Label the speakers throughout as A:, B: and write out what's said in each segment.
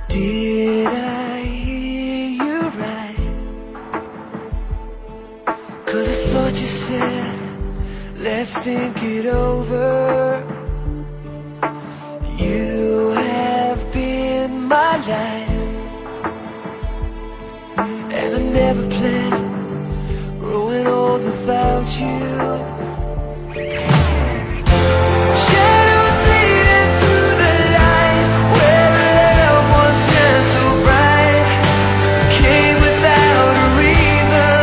A: Did I hear you right? 'Cause I thought you said, let's think it over. You have been my life, and I never planned growing old without you. Shadows bleeding through the light, where love once shone so bright, came without a reason.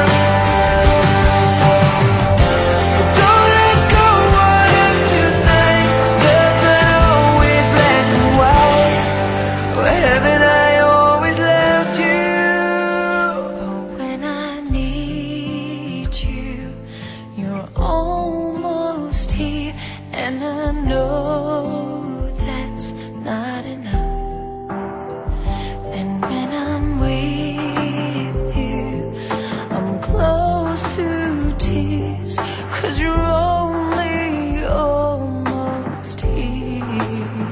A: Don't let go of us tonight. Love's not always black and white. Or haven't I always loved you?
B: But when I need you, you're almost here, and I know that's not enough. And when I'm with you, I'm close to tears, 'cause you're only almost here.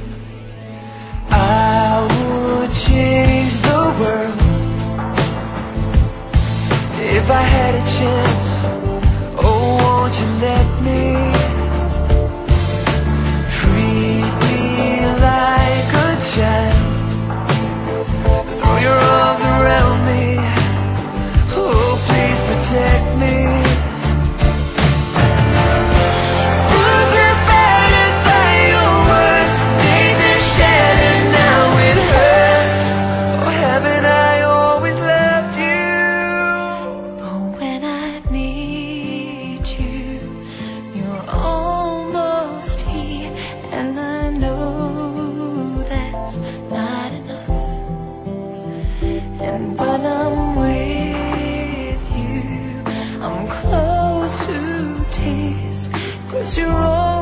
A: I would change the world if I had a chance. Oh, won't you let me? Treat me like a child, throw your arms around me. Oh, please protect me. Bruised and battered by your words, days are shattered, now it hurts. Oh, haven't I always loved you?
B: But when I need you, you're almost here, and I know that's not enough. And when I'm with you, I'm close to tears, 'cause you're all